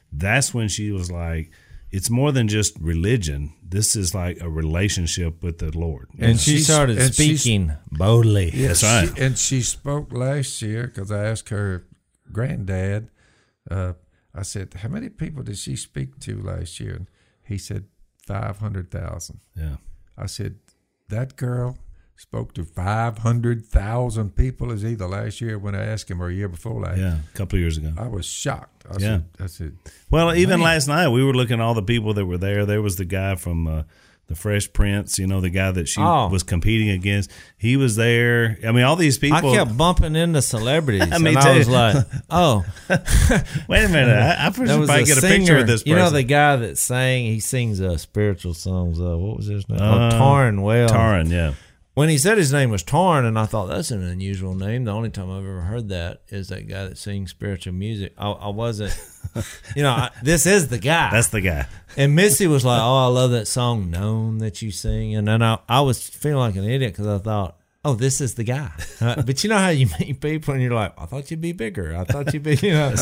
that's when she was like, it's more than just religion. This is like a relationship with the Lord. And she started speaking boldly. Yeah, That's right. And she spoke last year because I asked her granddad, I said, how many people did she speak to last year? And he said, 500,000. Yeah. I said, that girl spoke to 500,000 people as either last year when I asked him or a year before last. Yeah, a couple of years ago. I was shocked. I said, Well, even man. last night we were looking at all the people that were there. There was the guy from the Fresh Prince, you know, the guy that she was competing against. He was there. I mean, all these people. I kept bumping into celebrities. Me and too. I was like, oh. Wait a minute. I should There was probably a get a singer, picture of this person. You know the guy that sang, he sings spiritual songs. What was his name? Taryn Wells. Taryn, yeah. When he said his name was Taryn, and I thought that's an unusual name. The only time I've ever heard that is that guy that sings spiritual music. I wasn't, this is the guy. That's the guy. And Missy was like, oh, I love that song, Known, that you sing. And then I was feeling like an idiot because I thought, oh, this is the guy. But you know how you meet people and you're like, I thought you'd be bigger. I thought you'd be,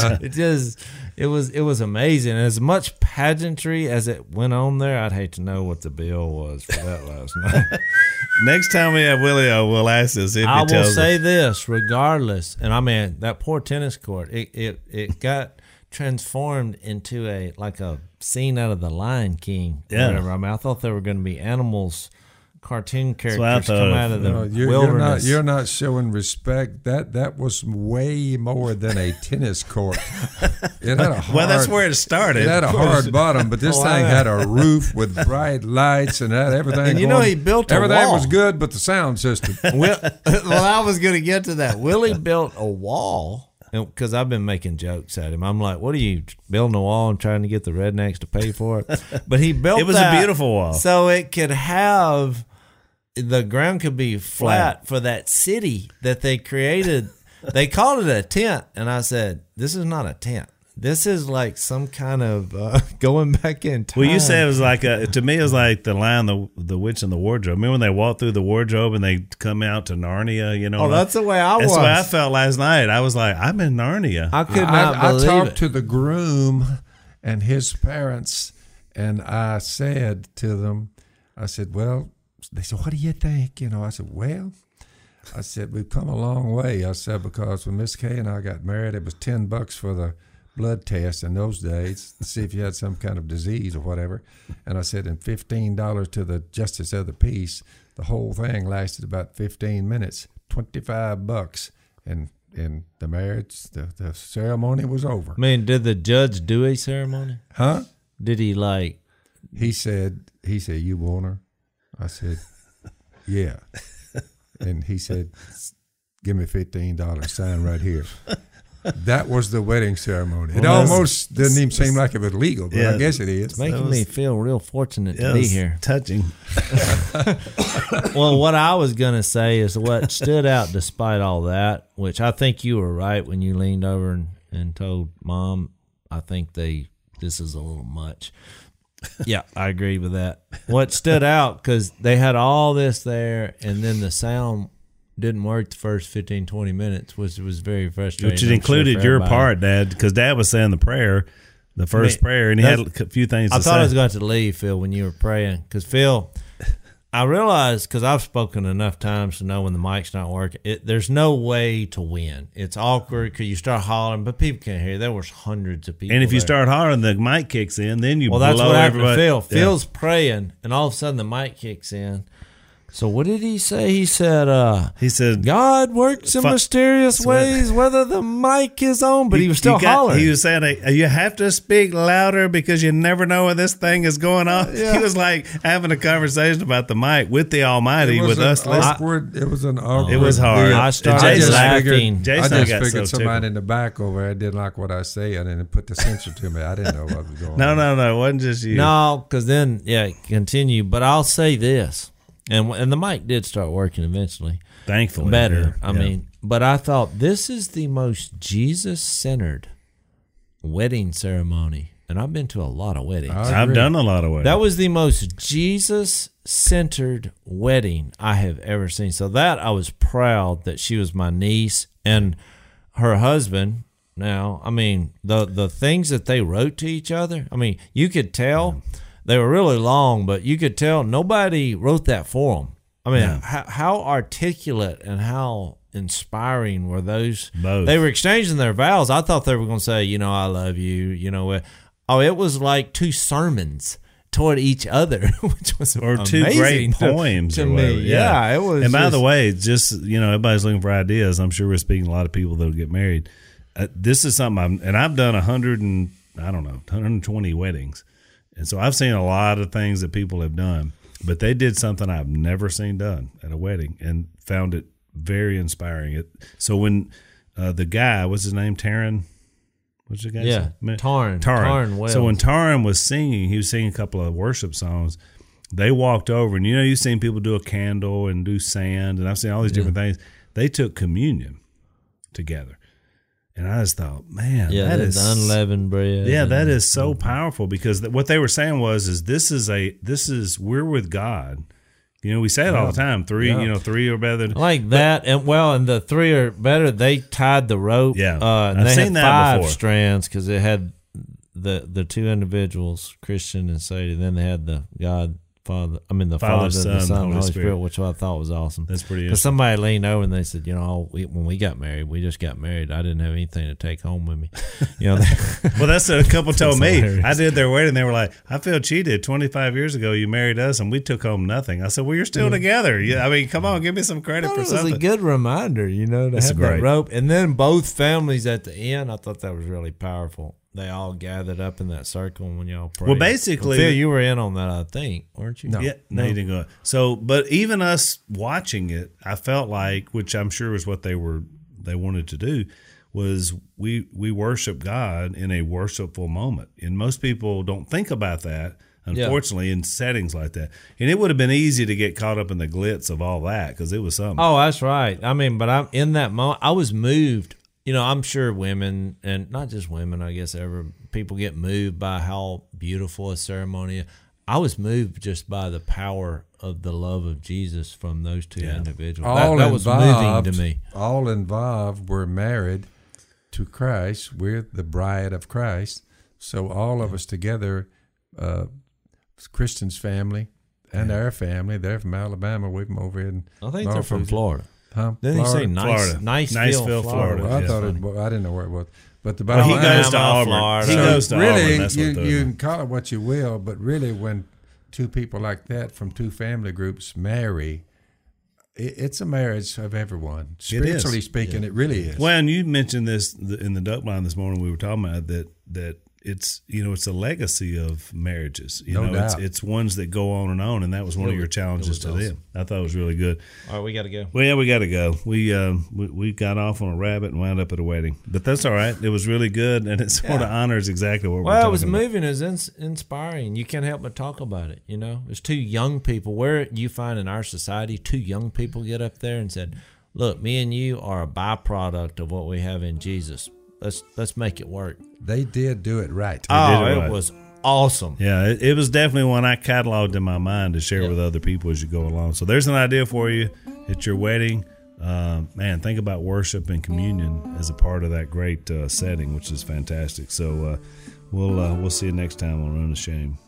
it was amazing. As much pageantry as it went on there, I'd hate to know what the bill was for that last night. Next time we have Willie, we'll ask this if I he will tells say us. this, regardless, and I mean that poor tennis court, it got transformed into a scene out of the Lion King. Yeah. Whatever. I mean, I thought there were going to be animals, cartoon what I characters thought come of. out of the you're wilderness. not showing respect. That was way more than a tennis court. It had a hard, Well, that's where it started. It had a hard bottom, but this thing had a roof with bright lights and had everything. And you going. know he built a everything wall. was good, but the sound system. Well, I was going to get to that. Willie built a wall because I've been making jokes at him. I'm like, what are you building a wall and trying to get the rednecks to pay for it? But he built It was that a beautiful wall. so it could have the ground could be flat for that city that they created. They called it a tent, and I said, this is not a tent. This is like some kind of going back in time. Well, you said it was like to me, it was like the Lion, the Witch, and the Wardrobe. Remember when they walk through the wardrobe and they come out to Narnia? You know, Oh, that's the way I was. That's the way I felt last night. I was like, I'm in Narnia. I could not I believe talked it. to the groom and his parents, and I said to them, I said, well, they said, what do you think? I said, well, we've come a long way. I said, because when Miss Kay and I got married, it was $10 for the blood test in those days to see if you had some kind of disease or whatever. And I said, and $15 to the justice of the peace. The whole thing lasted about 15 minutes, $25. And the marriage, the ceremony was over. I mean, did the judge do a ceremony? Huh? Did he He said, you want her? I said, yeah. And he said, give me $15, sign right here. That was the wedding ceremony. It almost didn't even seem like it was legal, but I guess it is. making me feel real fortunate to be here? Touching. Well, what I was going to say is what stood out despite all that, which I think you were right when you leaned over and told Mom, I think this is a little much. Yeah, I agree with that. What stood out, because they had all this there, and then the sound didn't work the first 15, 20 minutes, which was very frustrating. Which included your part, Dad, because Dad was saying the prayer, the first prayer, and he had a few things to say. I thought I was going to leave, Phil, when you were praying, because, Phil, I realized, because I've spoken enough times to know when the mic's not working, there's no way to win. It's awkward because you start hollering, but people can't hear you. There was hundreds of people And if you there. start hollering, the mic kicks in, then you blow Well, that's what happened to everybody. Phil. Yeah. Phil's praying, and all of a sudden the mic kicks in. So what did he say? He said, God works in mysterious ways, whether the mic is on, but he was still hollering. He was saying, you have to speak louder because you never know when this thing is going on. Yeah. He was like having a conversation about the mic with the Almighty, with us listening. It was an awkward. It was hard. I started Jason laughing. Jason I got just figured so somebody tickled. in the back over there didn't like what I say, and then put the censor to me. I didn't know what was going No, on. it wasn't just you. No, because then, continue. But I'll say this, and the mic did start working eventually. Thankfully. Better. Yeah. I mean, but I thought this is the most Jesus-centered wedding ceremony, and I've been to a lot of weddings. I've done a lot of weddings. That was the most Jesus-centered wedding I have ever seen. So that I was proud that she was my niece, and her husband now. I mean, the things that they wrote to each other, I mean, you could tell they were really long, but you could tell nobody wrote that for them. I mean, how articulate and how inspiring were those? Both. They were exchanging their vows. I thought they were going to say, you know, I love you, you know. Oh, it was like two sermons toward each other, which was or two great poems to or me. whatever. Yeah, it was. And by the way, just, you know, everybody's looking for ideas. I'm sure we're speaking to a lot of people that will get married. This is something I've done 120 weddings. And so I've seen a lot of things that people have done, but they did something I've never seen done at a wedding and found it very inspiring. So when the guy, what's his name, Taryn? What's the guy's name? Taryn Wells. So when Taryn was singing, he was singing a couple of worship songs. They walked over, and you know, you've seen people do a candle and do sand, and I've seen all these different things. They took communion together. And I just thought, man, that is the unleavened bread. Yeah, that is so powerful, because what they were saying was we're with God. You know, we say it all the time. Three are better than that. And the three are better. They tied the rope. Yeah, and I've they seen had that 5 before. strands because it had the two individuals, Christian and Sadie. Then they had the Father, the Father, the Son, Holy Holy Spirit. Spirit, which I thought was awesome. That's pretty Because interesting. somebody leaned over and they said, you know, when we got married, we just got married. I didn't have anything to take home with me. You know, Well, that's what a couple told me. hilarious. I did their wedding. They were like, I feel cheated. 25 years ago, you married us, and we took home nothing. I said, well, you're still together. Yeah, I mean, come on, give me some credit I for thought it something. was a good reminder, you know, to It's have great. that rope. And then both families at the end, I thought that was really powerful. They all gathered up in that circle when y'all prayed. Well, basically- Phil, you were in on that, I think, weren't you? No. Yeah, no, you didn't go. So, but even us watching it, I felt like, which I'm sure was what they wanted to do, was we worship God in a worshipful moment. And most people don't think about that, unfortunately, in settings like that. And it would have been easy to get caught up in the glitz of all that, because it was something. Oh, that's right. I mean, but I'm in that moment. I was moved. You know, I'm sure women, and not just women, I guess people get moved by how beautiful a ceremony is. I was moved just by the power of the love of Jesus from those two individuals. That was moving to me. All involved were married to Christ. We're the bride of Christ. So all of us together, Christian's family and our family, they're from Alabama. We're from over in I think they're from Florida. Huh? Didn't he say Florida. Niceville, Florida. Well, I Yeah. thought I didn't know where it was. But the Well, he bottom goes line- to Auburn. Florida. He So goes to really, Auburn. That's what you they're can call it what you will, but really, when two people like that from two family groups marry, it's a marriage of everyone. Spiritually speaking, it really is. Well, and you mentioned this in the duck line this morning. We were talking about that it's, you know, it's a legacy of marriages. You No know, doubt. it's ones that go on, and that was one of your challenges to them. I thought it was really good. All right, we got to go. Well, yeah, we got to go. We got off on a rabbit and wound up at a wedding, but that's all right. It was really good, and it sort of honors exactly what we're Well, talking it was about. moving. It was inspiring. You can't help but talk about it. You know, there's two young people. Where you find in our society, two young people get up there and said, "Look, me and you are a byproduct of what we have in Jesus. Let's make it work." They did do it right. Oh, did it it right. was awesome. Yeah, it was definitely one I cataloged in my mind to share with other people as you go along. So there's an idea for you at your wedding. Man, think about worship and communion as a part of that great setting, which is fantastic. So we'll see you next time on Unashamed.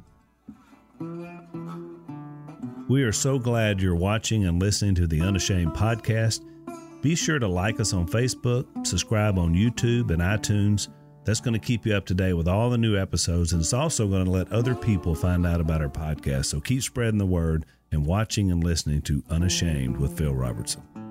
We are so glad you're watching and listening to the Unashamed podcast. Be sure to like us on Facebook, subscribe on YouTube and iTunes. That's going to keep you up to date with all the new episodes, and it's also going to let other people find out about our podcast. So keep spreading the word and watching and listening to Unashamed with Phil Robertson.